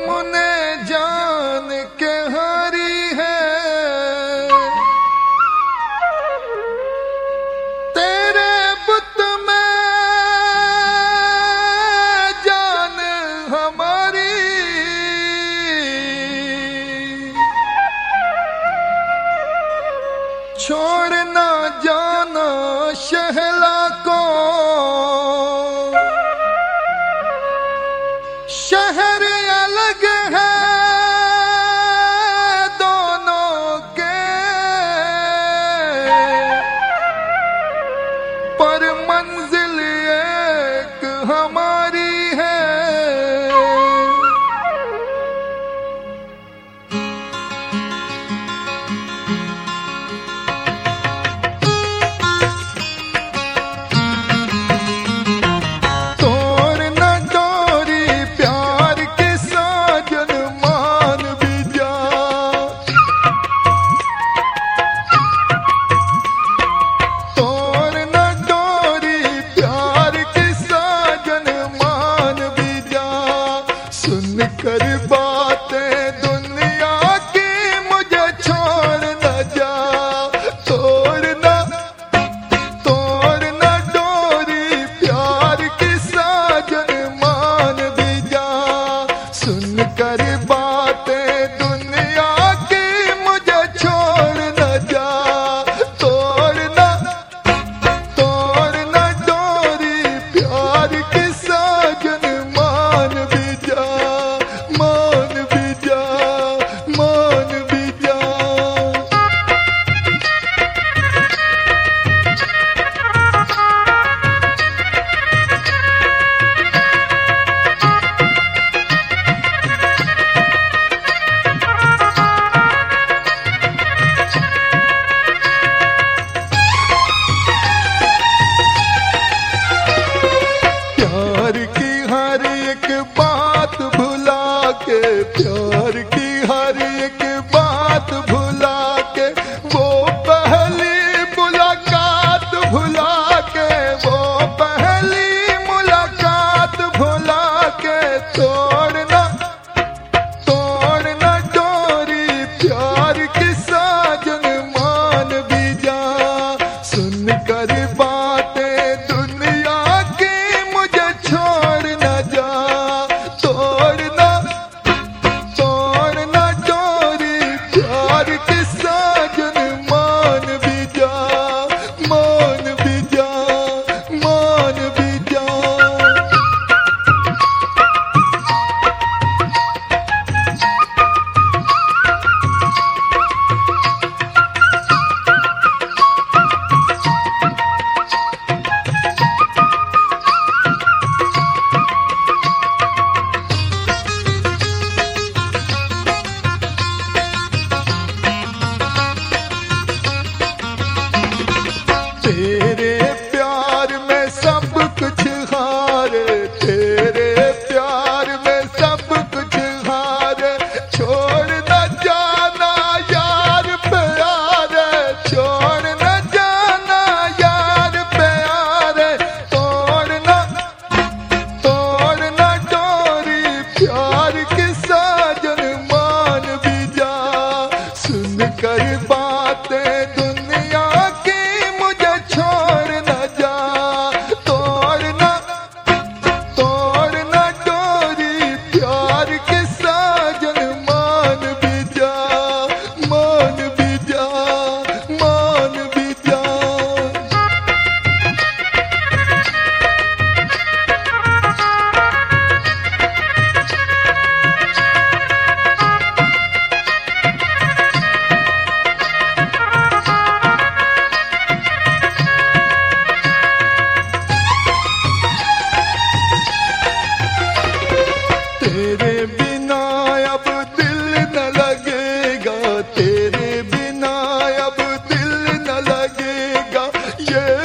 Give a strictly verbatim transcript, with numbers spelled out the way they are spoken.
हमने जान के हारी है, तेरे बुत में जान हमारी। छोड़ ना जाना शहला को, शहर अलग है दोनों के, पर मंजिल एक हमारी है। कर बातें दुनिया की मुझे छोड़ न जा, तोड़ना तोड़ना डोरी प्यार की साजन मान भी जा। सुन कर बातें दुनिया की मुझे छोड़ न जा, तोड़ना तोड़ना डोरी प्यार की साजन मान भी जा, मान भी जा, मान भी जा। प्यार की हर एक बात भुला के, प्यार की हर एक बात भुला के, वो पहली मुलाकात भुला के, वो पहली मुलाकात भुला के, तोड़ना तोड़ना डोरी प्यार की साजन मान भी जा। सुन कर बातें दुनिया की मुझे छोड़ न जा, तोड़ना तोड़ना डोरी प्यार की साजन मान भी जा, मान भी जा, मान भी जा। तेरे प्यार में सब कुछ हारे, तेरे प्यार में सब कुछ हारे। छोड़ न जाना यार प्यारे, छोड़ न जाना यार प्यारे, तोड़ना तोड़ना डोरी प्यार की साजन मान भी जा। सुन कर बातें दुनिया की मुझे छोड़ न जा, तोड़ना तोड़ना डोरी प्यार की साजन मान भी जा, मान भी जा, मान भी जा। तेरे बिना अब दिल न लगेगा, तेरे बिना अब दिल न लगेगा। ये